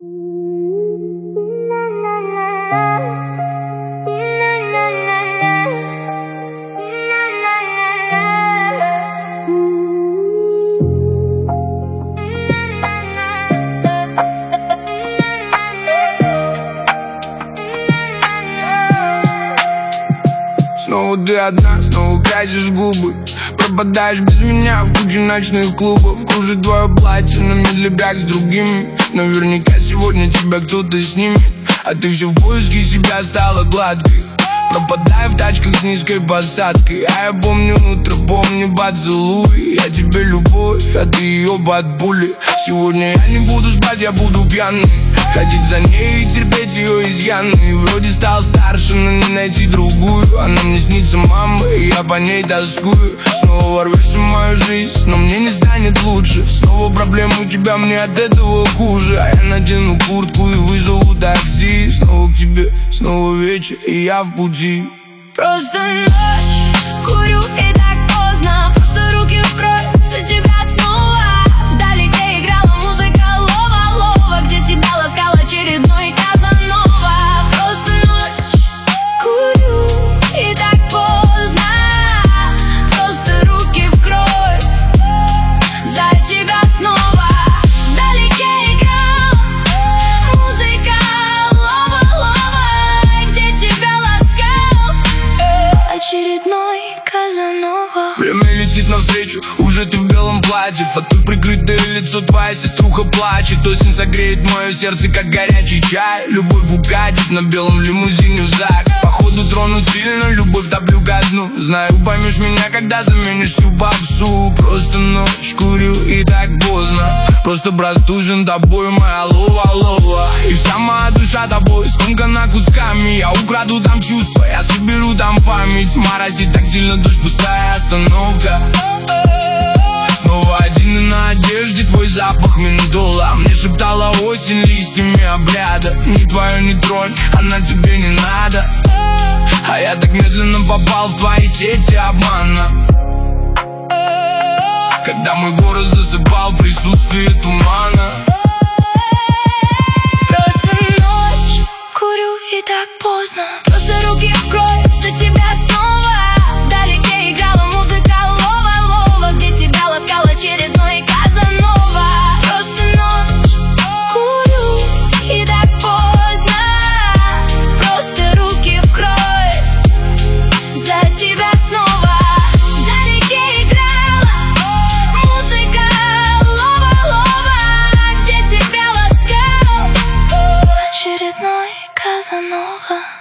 Снова ты одна, снова красишь губы, пропадаешь без меня в куче ночных клубов. Кружит твое платье на медлебяк с другими. Наверняка сегодня тебя кто-то снимет, а ты все в поиске себя стала гладкой. Пропадаю в тачках с низкой посадкой, а я помню утро, помню поцелуй. Я тебе любовь, а ты ее под пули. Сегодня я не буду спать, я буду пьяный, ходить за ней и терпеть ее изъяны. Вроде стал старше, но не найти другую. Она мне снится мама, и я по ней тоскую. Снова ворвешься в мою жизнь, но мне не станет лучше. Снова проблемы у тебя, мне от этого хуже. А я надену куртку и вызову такси. Снова к тебе, снова вечер, и я в пути. Просто ночь, курю и так поздно. Просто руки в кровь, за тебя снова. Вдалеке играла музыка лова-лова, где тебя ласкал очередной Казанова. Просто ночь, курю и так поздно. Просто руки в кровь, за тебя снова. Вдалеке играла музыка лова-лова, где тебя ласкал очередной Казанова. Время летит навстречу, уже ты в белом платье. Фатой прикрытое лицо, твоя сеструха плачет. Осень согреет мое сердце, как горячий чай. Любовь укатит на белом лимузине в ЗАГС. Походу тронут сильно, любовь топлю ко дну. Знаю, поймешь меня, когда заменишь всю попсу. Просто ночь, курю и так поздно. Просто простужен тобой, моя лова-лова. И вся моя душа тобой скомкана кусками. Я украду там чувства, я соберу там память. Морозит так сильно дождь, пустая остановка. Снова один и на одежде твой запах ментола. Мне шептала осень листьями обряда: не твою не тронь, она тебе не надо. А я так медленно попал в твои сети обмана, когда мой город засыпал присутствие тумана. Просто ночь, курю и так поздно. Просто руки в кровь, за тебя снова. Вдалеке играла музыка лова-лова, где тебя ласкал очередной Казанова. Просто ночь, курю и так поздно. Просто руки в кровь, за тебя снова. Вдалеке играла музыка лова-лова, где тебя ласкал очередной Казанова.